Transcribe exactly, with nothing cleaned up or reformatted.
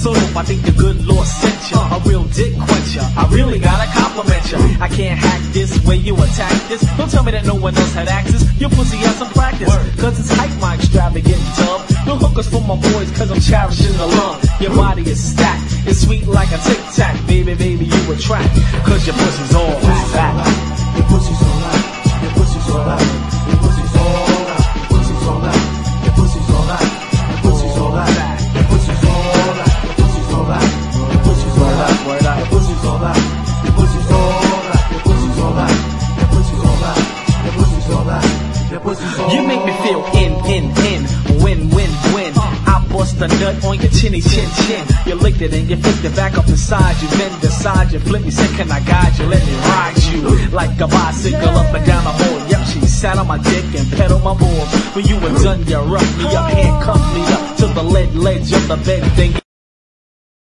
so dope, I think the good Lord sent ya. A real dick quencher, I really gotta compliment ya. I can't hack this way you attack this. Don't tell me that no one else had access. Your pussy has some practice, cause it's hype my extravagant dub. No hookers for my boys, cause I'm cherishing the love. Your body is stacked, it's sweet like a tic tac. Baby, baby, you attract, cause your pussy's all fat. Your pussy's all right, your pussy's all right, your pussy's all right, your pussy's all right, your pussy's all right, your pussy's all right, your pussy's all right, your pussy's all right, your pussy's all right, your pussy's all right, your pussy's all right, your pussy's all right, your pussy's all right, your pussy's all right, your pussy's all right. You make me feel in, in, in, win, win, win. I bust a nut on your chinny chin chin. You licked it and you flicked it back up inside you. Then decide you flip me, say can I guide you? Let me ride you like a bicycle up and down the hall. Yep, she sat on my dick and pedaled my balls. When you were done, you roughed me up, handcuffed me up to the lead ledge of the bed. Then